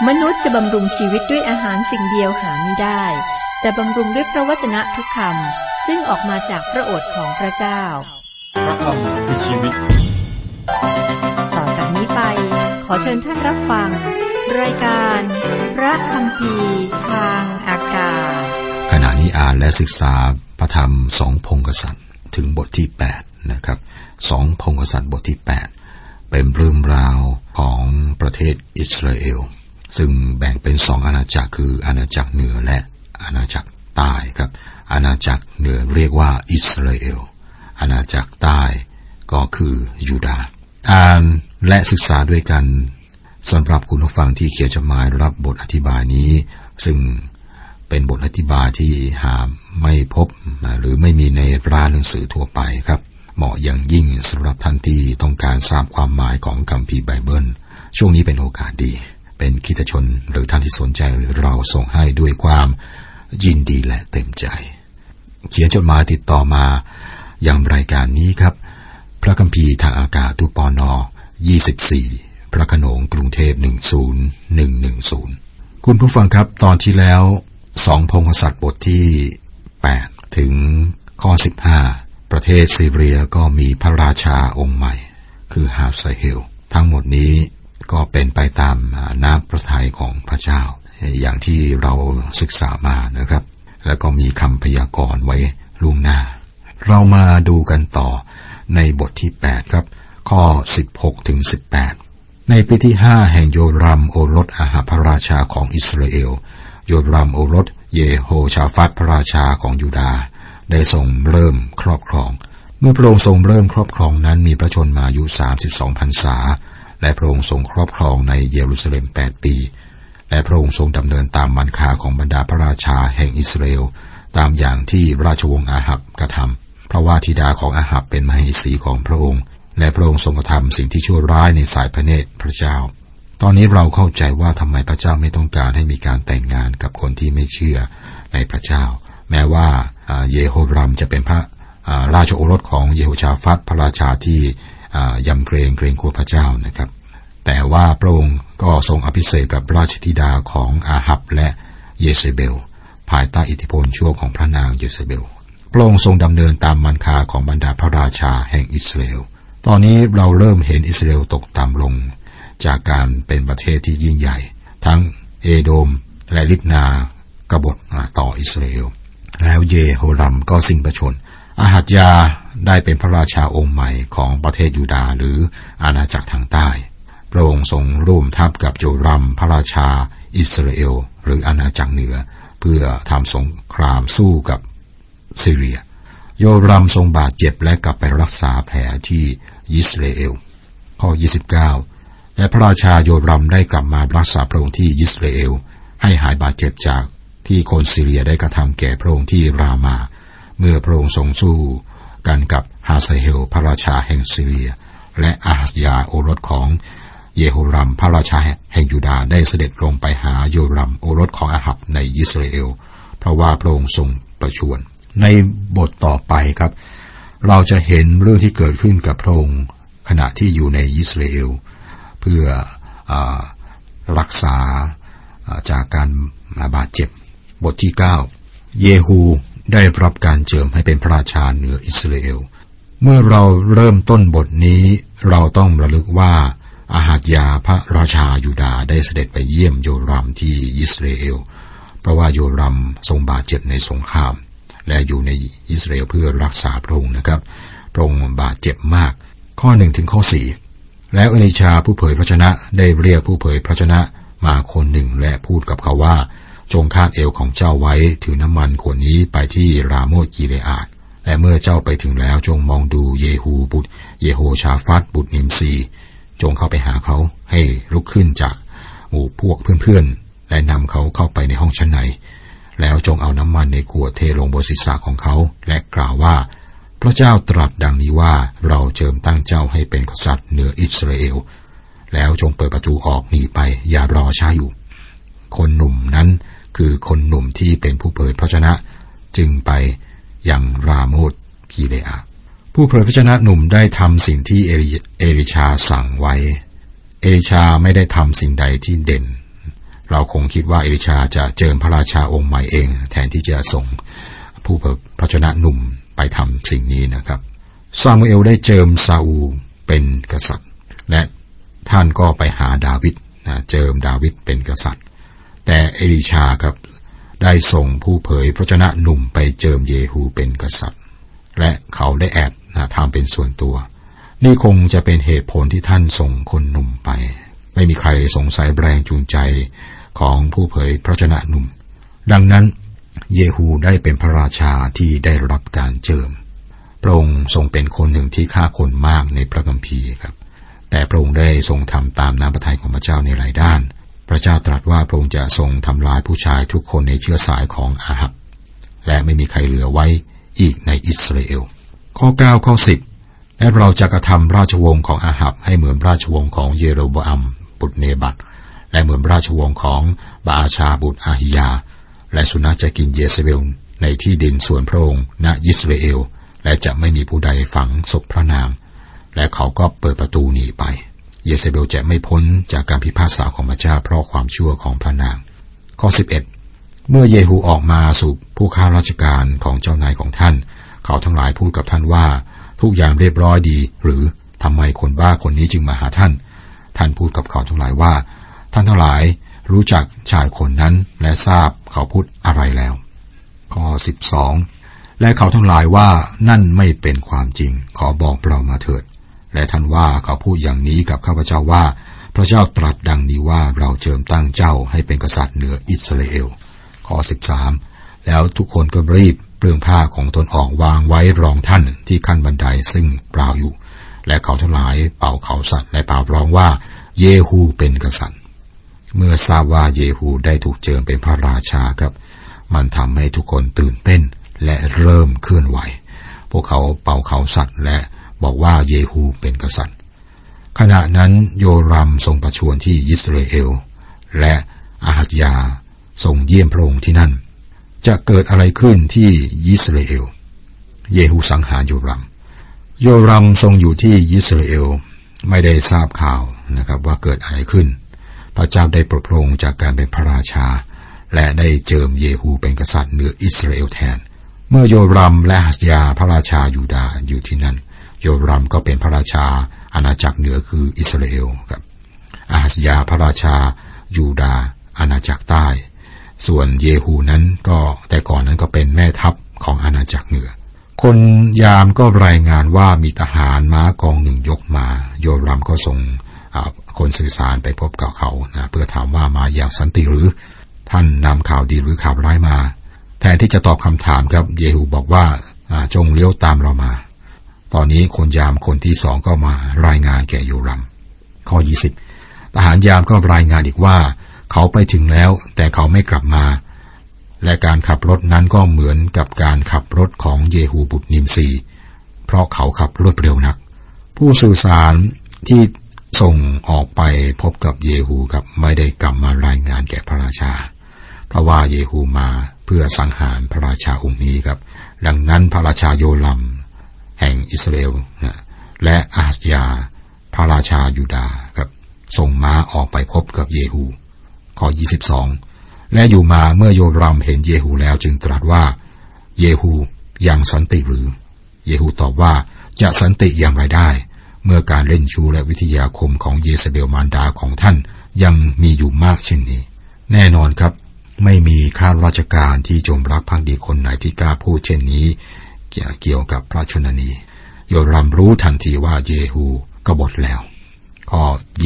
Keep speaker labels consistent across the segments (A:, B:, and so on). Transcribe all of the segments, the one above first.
A: มนุษย์จะบำรุงชีวิตด้วยอาหารสิ่งเดียวหาไม่ได้แต่บำรุงด้วยพระวจนะทุกคำซึ่งออกมาจากพระโอษฐ์ของพระเจ้า
B: พระคำคือชีวิต
A: ต่อจากนี้ไปขอเชิญท่านรับฟังรายการพระคัมภีร์ทางอากาศ
C: ขณะนี้อ่านและศึกษาพระธรรม2 พงศ์กษัตริย์ถึงบทที่8นะครับ2 พงศ์กษัตริย์บทที่8เป็นเรื่องราวของประเทศอิสราเอลซึ่งแบ่งเป็น2อาณาจักรคืออาณาจักรเหนือและอาณาจักรใต้ครับอาณาจักรเหนือเรียกว่าอิสราเอลอาณาจักรใต้ก็คือยูดาห์อ่านและศึกษาด้วยกันสำหรับคุณผู้ฟังที่เขียนจดหมายรับบทอธิบายนี้ซึ่งเป็นบทอธิบายที่หาไม่พบหรือไม่มีในร้านหนังสือทั่วไปครับเหมาะอย่างยิ่งสำหรับท่านที่ต้องการทราบความหมายของคัมภีร์ไบเบิลช่วงนี้เป็นโอกาสดีเป็นคริสตชนหรือท่านที่สนใจเราส่งให้ด้วยความยินดีและเต็มใจเขียนจดหมายติดต่อมายังรายการนี้ครับพระคัมภีร์ทางอากาศตู้ปน24พระโขนงกรุงเทพ10110คุณผู้ฟังครับตอนที่แล้ว2 พงศ์กษัตริย์บทที่8ถึงข้อ15ประเทศซีเรียก็มีพระราชาองค์ใหม่คือฮาซาเฮลทั้งหมดนี้ก็เป็นไปตามน้ำพระทัยของพระเจ้าอย่างที่เราศึกษามานะครับแล้วก็มีคำพยากรณ์ไว้ล่วงหน้าเรามาดูกันต่อในบทที่8ครับข้อ16ถึง18ในปีที่5แห่งโยรัมโอรสอาหาพระราชาของอิสราเอลโยรัมโอรสเยโฮชาฟัตพระราชาของยูดาห์ได้ทรงเริ่มครอบครองเมื่อพระองค์ทรงเริ่มครอบครองนั้นมีพระชนมายุ32พรรษาและพระองค์ทรงครอบครองในเยรูซาเล็ม8ปีและพระองค์ทรงดำเนินตามมันคาของบรรดาพระราชาแห่งอิสราเอลตามอย่างที่ราชวงศ์อาหับกระทำเพราะว่าธิดาของอาหับเป็นมเหสีของพระองค์และพระองค์ทรงกระทำสิ่งที่ชั่วร้ายในสายพระเนตรพระเจ้าตอนนี้เราเข้าใจว่าทำไมพระเจ้าไม่ต้องการให้มีการแต่งงานกับคนที่ไม่เชื่อในพระเจ้าแม้ว่าเยโฮรัมจะเป็นพระราชโอรสของเยโฮชาฟัตพระราชาที่ยำเกรงกลัวพระเจ้านะครับแต่ว่าพระองค์ก็ทรงอภิเษกกับราชธิดาของอาหับและเยเซเบลภายใต้อิทธิพลชั่วของพระนางเยเซเบลพระองค์ทรงดำเนินตามมันคาของบรรดาพระราชาแห่งอิสราเอลตอนนี้เราเริ่มเห็นอิสราเอลตกต่ำลงจากการเป็นประเทศที่ยิ่งใหญ่ทั้งเอโดมและลิบนากบฏต่ออิสราเอลแล้วเยโฮรัมก็สิ้นพระชนอาหัจยาได้เป็นพระราชาองค์ใหม่ของประเทศยูดาห์หรืออาณาจักรทางใต้พระองค์ทรงร่วมทัพกับโยรัมพระราชาอิสราเอลหรืออาณาจักรเหนือเพื่อทำสงครามสู้กับซีเรียโยรัมทรงบาดเจ็บและกลับไปรักษาแผลที่อิสราเอลข้อ29และพระราชาโยรัมได้กลับมารักษาพระองค์ที่อิสราเอลให้หายบาดเจ็บจากที่คนซีเรียได้กระทำแก่พระองค์ที่รามาเมื่อพระองค์ทรงสู้กันกับฮาซาเฮลพระราชาแห่งซีเรียและอาหัสยาโอรสของเยโฮรัมพระราชาแห่งยูดาห์ได้เสด็จลงไปหาโยรัมโอรสของอาหับในอิสราเอลเพราะว่าพระองค์ทรงประชวรในบทต่อไปครับเราจะเห็นเรื่องที่เกิดขึ้นกับพระองค์ขณะที่อยู่ในอิสราเอลเพื่อรักษาจากการบาดเจ็บบทที่9เยฮูได้รับการเจิมให้เป็นพระราชาเหนืออิสราเอลเมื่อเราเริ่มต้นบทนี้เราต้องระลึกว่าอาหัจยาพระราชายูดาห์ได้เสด็จไปเยี่ยมโยรัมที่อิสราเอลเพราะว่าโยรัมทรงบาดเจ็บในสงครามและอยู่ในอิสราเอลเพื่อรักษาพระองค์นะครับพระองค์บาดเจ็บมากข้อ1ถึงข้อ4แล้วเอลีชาผู้เผยพระชนะได้เรียกผู้เผยพระชนะมาคนหนึ่งและพูดกับเขาว่าจงคาดเอวของเจ้าไว้ถือน้ำมันขวดนี้ไปที่ราโมทกิเลอาดและเมื่อเจ้าไปถึงแล้วจงมองดูเยฮูบุตรเยโฮชาฟัตบุตรนิมซีจงเข้าไปหาเขาให้ลุกขึ้นจากหมู่พวกเพื่อนๆและนำเขาเข้าไปในห้องชั้นในแล้วจงเอาน้ำมันในขวดเทลงบนศีรษะของเขาและกล่าวว่าพระเจ้าตรัสดังนี้ว่าเราเจิมตั้งเจ้าให้เป็นกษัตริย์เหนืออิสราเอลแล้วจงเปิดประตูออกหนีไปอย่ารอช้าอยู่คนหนุ่มนั้นคือคนหนุ่มที่เป็นผู้เผยพระชนะจึงไปยังราโมทกิเลอาดผู้เผยพระชนะหนุ่มได้ทำสิ่งที่เอลิชาสั่งไว้เอลิชาไม่ได้ทำสิ่งใดที่เด่นเราคงคิดว่าเอลิชาจะเจิมพระราชาองค์ใหม่เองแทนที่จะส่งผู้เผยพระชนะหนุ่มไปทำสิ่งนี้นะครับซามูเอลได้เจิมซาอูลเป็นกษัตริย์และท่านก็ไปหาดาวิดเจิมดาวิดเป็นกษัตริย์แต่เอลิชาครับได้ส่งผู้เผยพระชนะหนุ่มไปเจิมเยฮูเป็นกษัตริย์และเขาได้แอบทำเป็นส่วนตัวนี่คงจะเป็นเหตุผลที่ท่านส่งคนหนุ่มไปไม่มีใครสงสัยแรงจูงใจของผู้เผยพระชนะหนุ่มดังนั้นเยฮูได้เป็นพระราชาที่ได้รับการเจิมพระองค์ทรงเป็นคนหนึ่งที่ฆ่าคนมากในพระคัมภีร์ครับแต่พระองค์ได้ทรงทำตามน้ำพระทัยของพระเจ้าในหลายด้านพระเจ้าตรัสว่าพระองค์จะทรงทำลายผู้ชายทุกคนในเชื้อสายของอาหับและไม่มีใครเหลือไว้อีกในอิสราเอลข้อ9ข้อ10และเราจะกระทำราชวงศ์ของอาหับให้เหมือนราชวงศ์ของเยโรโบอัมบุตรเนบัตและเหมือนราชวงศ์ของบาอาชาบุตรอาฮิยาและสุนัขจะกินเยเซเบลในที่ดินส่วนพระองค์ณอิสราเอลและจะไม่มีผู้ใดฝังศพพระนางและเขาก็เปิดประตูหนีไปเยเซเบลจะไม่พ้นจากการพิพากษาของพระเจ้าเพราะความชั่วของพระนางข้อ11เมื่อเยฮูออกมาสู่ผู้ข้าราชการของเจ้านายของท่านเขาทั้งหลายพูดกับท่านว่าทุกอย่างเรียบร้อยดีหรือทำไมคนบ้าคนนี้จึงมาหาท่านท่านพูดกับเขาทั้งหลายว่าท่านทั้งหลายรู้จักชายคนนั้นและทราบเขาพูดอะไรแล้วข้อ12และเขาทั้งหลายว่านั่นไม่เป็นความจริงขอบอกเรามาเถิดและท่านว่าเขาพูดอย่างนี้กับข้าพเจ้าว่าพระเจ้าตรัสดังนี้ว่าเราเจิมตั้งเจ้าให้เป็นกษัตริย์เหนืออิสราเอลข้อ13แล้วทุกคนก็รีบเปลื้องผ้าของตนออกวางไว้รองท่านที่ขั้นบันไดซึ่งเปล่าอยู่และเขาทั้งหลายเป่าเขาสัตว์และเป่าร้องว่าเยฮูเป็นกษัตริย์เมื่อทราบว่าเยฮูได้ถูกเจิมเป็นพระราชาครับมันทำให้ทุกคนตื่นเต้นและเริ่มเคลื่อนไหวพวกเขาเป่าเขาสัตว์และบอกว่าเยฮูเป็นกษัตริย์ขณะนั้นโยรัมทรงประชวรที่อิสราเอลและอาหัซยาทรงเยี่ยมพระองค์ที่นั่นจะเกิดอะไรขึ้นที่อิสราเอลเยฮูสังหารโยรัมทรงอยู่ที่อิสราเอลไม่ได้ทราบข่าวนะครับว่าเกิดอะไรขึ้นพระเจ้าได้โปรดพระองค์จากการเป็นพระราชาและได้เจิมเยฮูเป็นกษัตริย์เหนืออิสราเอลแทนเมื่อโยรัมและอาหัซยาพระราชายูดาห์อยู่ที่นั่นโยรัมก็เป็นพระราชาอาณาจักรเหนือคืออิสราเอลครับอาหัซยาพระราชายูดาห์อาณาจักรใต้ส่วนเยฮูนั้นก็แต่ก่อนนั้นก็เป็นแม่ทัพของอาณาจักรเหนือคนยามก็รายงานว่ามีทหารม้ากองหนึ่งยกมาโยรัมก็ส่งคนสื่อสารไปพบกับเขาเพื่อถามว่ามาอย่างสันติหรือท่านนำข่าวดีหรือข่าวร้ายมาแทนที่จะตอบคำถามครับเยฮูบอกว่าจงเลี้ยวตามเรามาตอนนี้คนยามคนที่สองก็มารายงานแก่โยรัมข้อ20ทหารยามก็รายงานอีกว่าเขาไปถึงแล้วแต่เขาไม่กลับมาและการขับรถนั้นก็เหมือนกับการขับรถของเยฮูบุตรนิมซีเพราะเขาขับรวดเร็วนักผู้สื่อสารที่ส่งออกไปพบกับเยฮูครับไม่ได้กลับมารายงานแก่พระราชาเพราะว่าเยฮูมาเพื่อสังหารพระราชาองค์นี้ครับดังนั้นพระราชาโยรัมแห่งอิสราเอลและอาหัซยาพระราชายูดาห์ครับส่งม้าออกไปพบกับเยฮูข้อ22และอยู่มาเมื่อโยรัมเห็นเยฮูแล้วจึงตรัสว่าเยฮูยังสันติหรือเยฮูตอบว่าจะสันติอย่างไรได้เมื่อการเล่นชู้และวิทยาคมของเยซาเบลมารดาของท่านยังมีอยู่มากเช่นนี้แน่นอนครับไม่มีข้าราชการที่จงรักภักดีคนไหนที่กล้าพูดเช่นนี้เกี่ยวกับพระชนนีโยรัมรู้ทันทีว่าเยฮูกบฏแล้วข้อ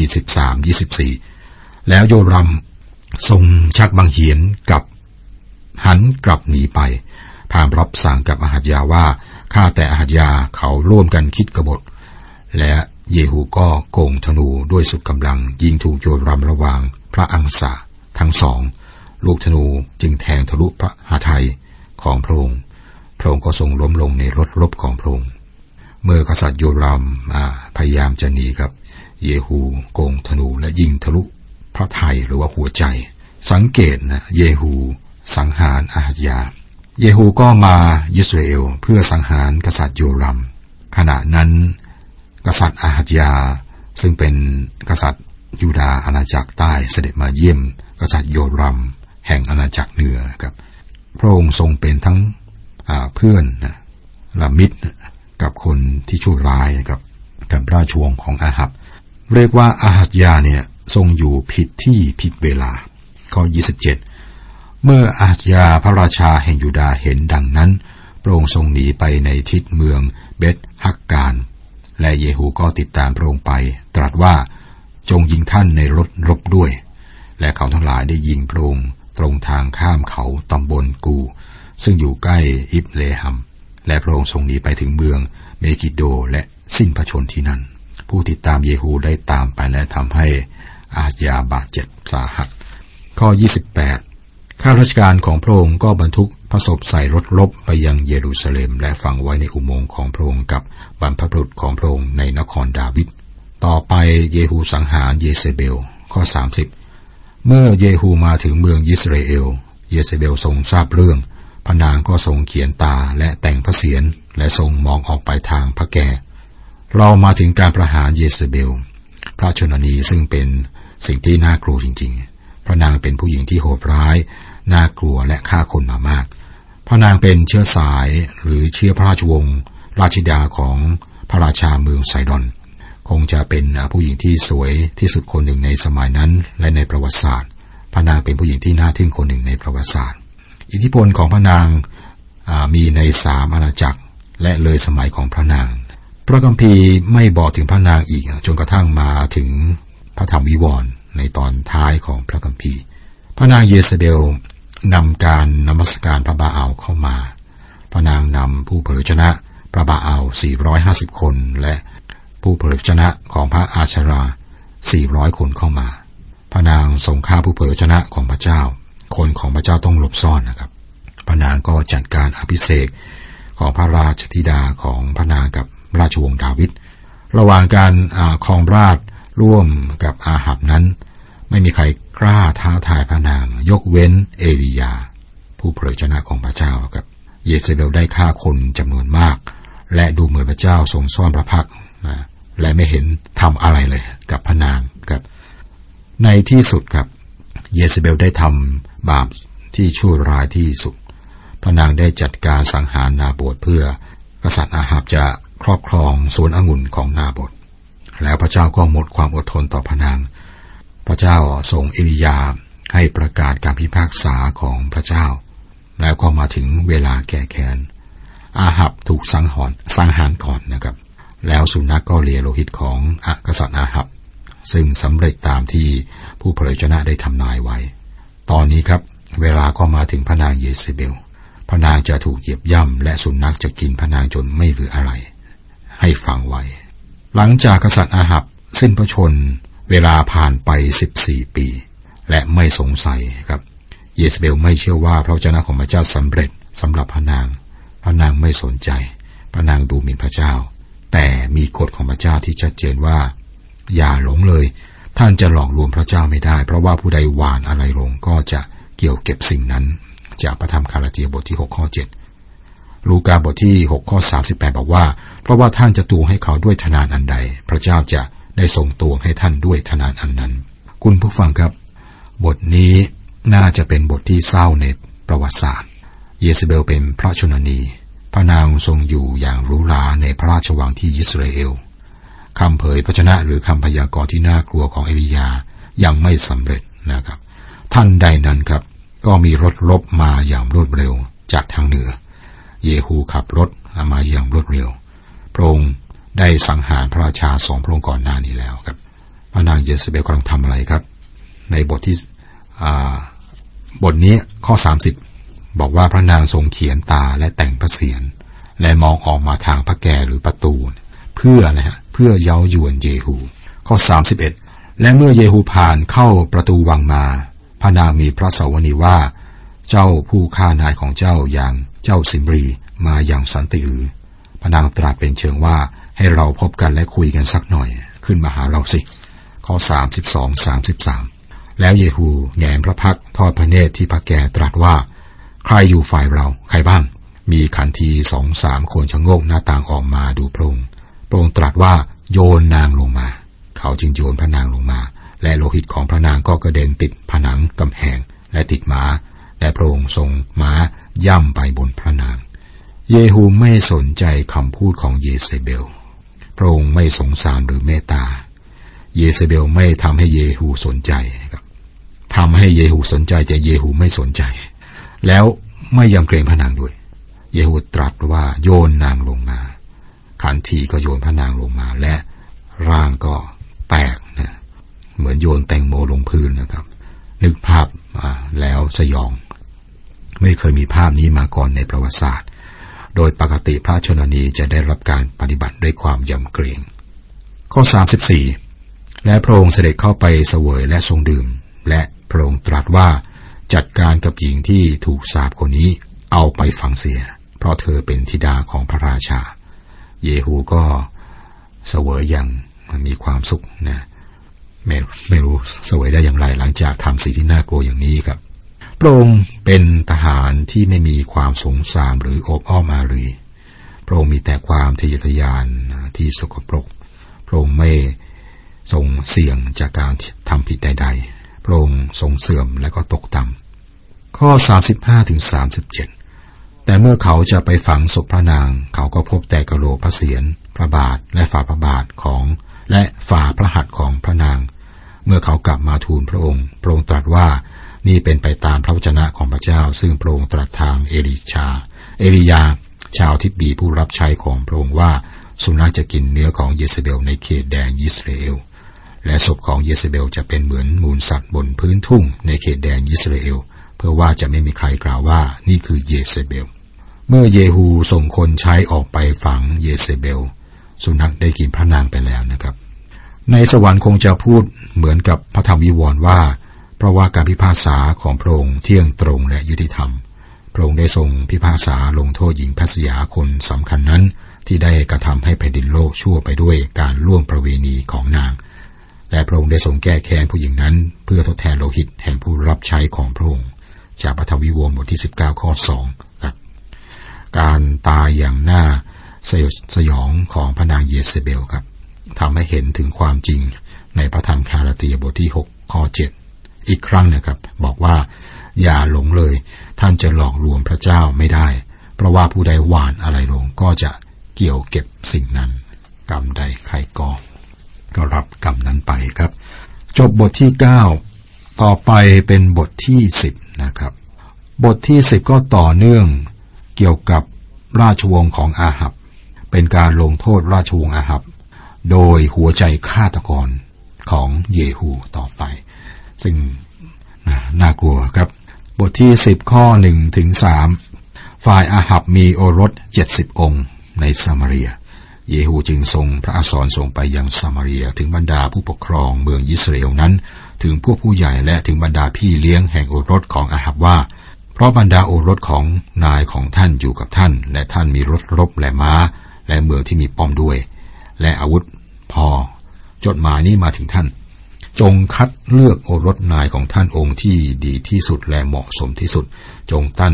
C: 23-24แล้วโยรัมทรงชักบังเหียนหันกลับหนีไปพามรับสั่งกับอาหัซยาว่าข้าแต่อาหัซยาเขาร่วมกันคิดกบฏและเยฮูก็โกงธนูด้วยสุดกำลังยิงถูกโยรัมระหว่างพระอังสะทั้งสองลูกธนูจึงแทงทะลุพระหทัยของพระองค์ก็ทรงล้มลงในรถรบของพระองค์เมื่อกษัตริย์โยรัมพยายามจะหนีครับเยฮูโกงธนูและยิงทะลุพระทัยหรือว่าหัวใจสังเกตเยฮูสังหารอาหัซยาเยฮูก็มาอิสราเอลเพื่อสังหารกษัตริย์โยรัมขณะนั้นกษัตริย์อาหัซยาซึ่งเป็นกษัตริย์ยูดาห์อาณาจักรใต้เสด็จมาเยี่ยมกษัตริย์โยรัมแห่งอาณาจักรเหนือนะครับพระองค์ทรงเป็นทั้งเพื่อนและมิตรกับคนที่ชั่วร้ายนะครับกับราชวงศ์ของอาหับเรียกว่าอาหัซยาเนี่ยทรงอยู่ผิดที่ผิดเวลาข้อ27เมื่ออาหัซยาพระราชาแห่งยูดาห์เห็นดังนั้นพระองค์ทรงหนีไปในทิศเมืองเบธฮักกานและเยฮูก็ติดตามพระองค์ไปตรัสว่าจงยิงท่านในรถรบด้วยและเขาทั้งหลายได้ยิงพระองค์ตรงทางข้ามเขาตำบลกูซึ่งอยู่ใกล้อิบเลฮัมและพระองค์ทรงหนีไปถึงเมืองเมกิโดและสิ้นพระชนที่นั่นผู้ติดตามเยฮูได้ตามไปและทำให้อาหัซยาบาดเจ็บสาหัสข้อ28ข้าราชการของพระองค์ก็บรรทุกพระศพใส่รถรบไปยังเยรูซาเล็มและฝังไว้ในอุโมงค์ของพระองค์กับบรรพบุรุษของพระองค์ในนครดาวิดต่อไปเยฮูสังหารเยเซเบลข้อ30เมื่อเยฮูมาถึงเมืองยิสราเอลเยเซเบลทรงทราบเรื่องพระนางก็ทรงเขียนตาและแต่งพระเศียรและทรงมองออกไปทางพระแก่เรามาถึงการประหารเยเซเบลพระชนนีซึ่งเป็นสิ่งที่น่ากลัวจริงๆพระนางเป็นผู้หญิงที่โหดร้ายน่ากลัวและฆ่าคนมามากพระนางเป็นเชื้อสายหรือเชื้อพระราชวงศ์ราชธิดาของพระราชาเมืองไซดอนคงจะเป็นผู้หญิงที่สวยที่สุดคนหนึ่งในสมัยนั้นและในประวัติศาสตร์พระนางเป็นผู้หญิงที่น่าทึ่งคนหนึ่งในประวัติศาสตร์อิทธิพลของพระนางมีใน3อาณาจักรและเลยสมัยของพระนางพระคัมภีร์ไม่บอกถึงพระนางอีกจนกระทั่งมาถึงพระธรรมวิวรณ์ในตอนท้ายของพระคัมภีร์พระนางเยเซเบลนำการนมัสการพระบาอัลเข้ามาพระนางนำผู้เผยชนะพระบาอัล450คนและผู้เผยชนะของพระอาชรา400คนเข้ามาพระนางทรงฆ่าผู้เผยชนะของพระเจ้าคนของพระเจ้าต้องหลบซ่อนนะครับพระนางก็จัดการอภิเษกของพระราชธิดาของพระนางกับราชวงศ์ดาวิดระหว่างการครองราชย์ร่วมกับอาหับนั้นไม่มีใครกล้าท้าทายพระนางยกเว้นเอลียาผู้เผยชนะของพระเจ้าครับเยเซเบลได้ฆ่าคนจำนวนมากและดูเหมือนพระเจ้าทรงซ่อนพระพักตร์และไม่เห็นทำอะไรเลยกับพระนางครับในที่สุดครับเยเซเบลได้ทำบาปที่ชั่วร้ายที่สุดพระนางได้จัดการสังหารนาโบทเพื่อกษัตริย์อาหับจะครอบครองสวนองุ่นของนาโบทแล้วพระเจ้าก็หมดความอดทนต่อพระนางพระเจ้าส่งเอลียาให้ประกาศการพิพากษาของพระเจ้าแล้วก็มาถึงเวลาแก่แค้นอาหับถูกสังหารก่อนนะครับแล้วสุนัขก็เลียโลหิตของกษัตริย์อาหับซึ่งสำเร็จตามที่ผู้เผยชนะได้ทำนายไว้ตอนนี้ครับเวลาก็มาถึงพระนางเยเซเบลพระนางจะถูกเหยียบย่ำและสุนัขจะกินพระนางจนไม่เหลืออะไรให้ฟังไว้หลังจากกษัตริย์อาหับสิ้นพระชนเวลาผ่านไป14ปีและไม่สงสัยครับเยเซเบลไม่เชื่อว่าพระวจนะของพระเจ้าสำเร็จสำหรับพระนางไม่สนใจพระนางดูหมิ่นพระเจ้าแต่มีกฎของพระเจ้าที่ชัดเจนว่าอย่าหลงเลยท่านจะหลอกลวงพระเจ้าไม่ได้เพราะว่าผู้ใดหว่านอะไรลงก็จะเกี่ยวเก็บสิ่งนั้นจากพระธรรมกาลาเทียบทที่6ข้อ7ลูกาบทที่6ข้อ38บอกว่าเพราะว่าท่านจะตวงให้เขาด้วยทนานอันใดพระเจ้าจะได้ทรงตวงให้ท่านด้วยทนานอันนั้นคุณผู้ฟังครับบทนี้น่าจะเป็นบทที่เศร้าในประวัติศาสตร์เยเซเบลเป็นพระชนนีพระนางทรงอยู่อย่างหรูหราในพระราชวังที่อิสราเอลคำเผยพระชนะหรือคำพยากรณ์ที่น่ากลัวของเอลียายังไม่สำเร็จนะครับท่านใดนั้นครับก็มีรถรบมาอย่างรวดเร็วจากทางเหนือเยฮูขับรถมาอย่างรวดเร็วพระองค์ได้สังหารพระราชา2พระองค์ก่อนหน้านี้แล้วครับพระนางเยเซเบลกำลังทำอะไรครับในบทที่บทนี้ข้อ30บอกว่าพระนางทรงเขียนตาและแต่งพระเศียรและมองออกมาทางพระแก่หรือประตูเพื่ออะไรฮะเพื่อเย้ายวนเยฮูข้อ31และเมื่อเยฮูผ่านเข้าประตูวังมาพระนางมีพระสวนีว่าเจ้าผู้ฆ่านายของเจ้าอย่างเจ้าซิมรีมาอย่างสันติหรือพระนางตรัสเป็นเชิงว่าให้เราพบกันและคุยกันสักหน่อยขึ้นมาหาเราสิข้อ32-33แล้วเยฮูแงนพระพักทอดพระเนตรที่พระแก่ตรัสว่าใครอยู่ฝ่ายเราใครบ้างมีขันที 2-3 คนชะโงกหน้าต่างออกมาดูพระองค์ตรัสว่าโยนนางลงมาเขาจึงโยนพระนางลงมาและโลหิตของพระนางก็กระเด็นติดผนังกำแพงและติดม้าและพระองค์ทรงม้าย่ำไปบนพระนางเยฮูไม่สนใจคำพูดของเยเซเบลพระองค์ไม่สงสารหรือเมตตาเยเซเบลไม่ทำให้เยฮูสนใจครับทำให้เยฮูสนใจแต่เยฮูไม่สนใจแล้วไม่ยำเกรงพระนางด้วยเยฮูตรัสว่าโยนนางลงมาขันทีก็โยนพระนางลงมาและร่างก็แตกนะเหมือนโยนแตงโมลงพื้นนะครับนึกภาพแล้วสยองไม่เคยมีภาพนี้มาก่อนในประวัติศาสตร์โดยปกติพระชนนีจะได้รับการปฏิบัติด้วยความยำเกรงข้อ34และพระองค์เสด็จเข้าไปเสวยและทรงดื่มและพระองค์ตรัสว่าจัดการกับหญิงที่ถูกสาปคนนี้เอาไปฝังเสียเพราะเธอเป็นธิดาของพระราชาเยฮูก็เสวยอย่างมีความสุขนะไม่รู้เสวยได้อย่างไรหลังจากทำสิ่งที่น่ากลัวอย่างนี้ครับพระองค์เป็นทหารที่ไม่มีความสงสารหรืออบอ้อมอารีพระองค์มีแต่ความทะเยอทะยานที่สกปรกพระองค์ไม่ทรงเสี่ยงจากการทำผิดใดๆพระองค์ทรงเสื่อมและก็ตกต่ำข้อ 35-37 แต่เมื่อเขาจะไปฝังศพพระนางเขาก็พบแต่กะโหลกพระเศียรพระบาทและฝ่าพระบาทของและฝ่าพระหัตถ์ของพระนางเมื่อเขากลับมาทูลพระองค์ตรัสว่านี่เป็นไปตามพระวจนะของพระเจ้าซึ่งพระองค์ตรัสทางเอลียาชาวทิบีผู้รับใช้ของพระองค์ว่าสุนัขจะกินเนื้อของเยเซเบลในเขตแดนอิสราเอลและศพของเยเซเบลจะเป็นเหมือนมูลสัตว์บนพื้นทุ่งในเขตแดนอิสราเอลเพื่อว่าจะไม่มีใครกล่าวว่านี่คือเยเซเบลเมื่อเยฮูส่งคนใช้ออกไปฝังเยเซเบลสุนัขได้กินพระนางไปแล้วนะครับในสวรรค์คงจะพูดเหมือนกับพระธรรมวิวรณ์ว่าเพราะว่าการพิพากษาของพระองค์เที่ยงตรงและยุติธรรมพระองค์ได้ทรงพิพากษาลงโทษหญิงแพทย์สยาคนสำคัญนั้นที่ได้กระทำให้แผ่นดินโลกชั่วไปด้วยการล่วงประเวณีของนางและพระองค์ได้ทรงแก้แค้นผู้หญิงนั้นเพื่อทดแทนโลหิตแห่งผู้รับใช้ของพระองค์จากพระธรรมวิวรณ์บทที่19ข้อ2ครับการตายอย่างน่าสยองของพระนางเยเซเบลครับทำให้เห็นถึงความจริงในพระธรรมคาลาตีบทที่6ข้อ7อีกครั้งนะครับบอกว่าอย่าหลงเลยท่านจะหลอกลวงพระเจ้าไม่ได้เพราะว่าผู้ใดหว่านอะไรลงก็จะเกี่ยวเก็บสิ่งนั้นกรรมใดใครก่อก็รับกรรมนั้นไปครับจบบทที่9ต่อไปเป็นบทที่10นะครับบทที่10ก็ต่อเนื่องเกี่ยวกับราชวงศ์ของอาหับเป็นการลงโทษราชวงศ์อาหับโดยหัวใจฆาตกรของเยฮูต่อไปซึ่งน่ากลัวครับบทที่10ข้อ1ถึง3ฝ่ายอาหับมีโอรส70องค์ในซามาเรียเยฮูจึงส่งพระอักษรส่งไปยังซามาเรียถึงบรรดาผู้ปกครองเมืองอิสราเอลนั้นถึงพวกผู้ใหญ่และถึงบรรดาพี่เลี้ยงแห่งโอรสของอาหับว่าเพราะบรรดาโอรสของนายของท่านอยู่กับท่านและท่านมีรถรบและม้าและเมืองที่มีป้อมด้วยและอาวุธพอจดหมายนี้มาถึงท่านจงคัดเลือกโอรสนายของท่านองค์ที่ดีที่สุดและเหมาะสมที่สุดจงตั้ง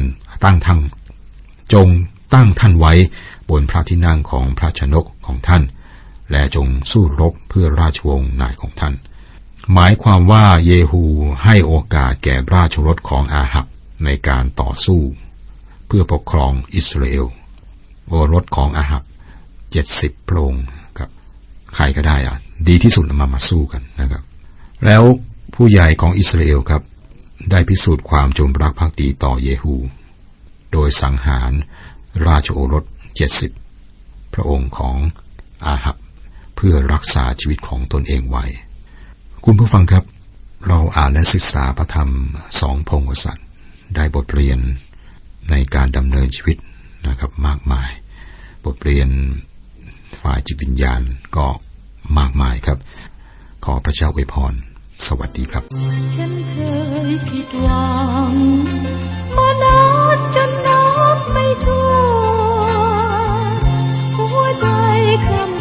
C: ท่านไว้บนพระที่นั่งของพระชนกของท่านและจงสู้รบเพื่อราชวงศ์นายของท่านหมายความว่าเยฮูให้โอกาสแก่ราชรถของอาหับในการต่อสู้เพื่อปกครองอิสราเอลโอรสของอาหับ70พระองค์ครับใครก็ได้ดีที่สุดมาสู้กันนะครับแล้วผู้ใหญ่ของอิสราเอลครับได้พิสูจน์ความจงรักภักดีต่อเยฮูโดยสังหารราชโอรส70พระองค์ของอาหับเพื่อรักษาชีวิตของตนเองไว้คุณผู้ฟังครับเราอ่านและศึกษาพระธรรม2พงศ์กษัตริย์ได้บทเรียนในการดำเนินชีวิตนะครับมากมายบทเรียนฝ่ายจิตวิญญาณก็มากมายครับขอพระเจ้าอวยพรสวัสดีครับ
D: ฉันเคยผิดหวังมานานจนนับไม่ถ้วนหัวใจคร่ำ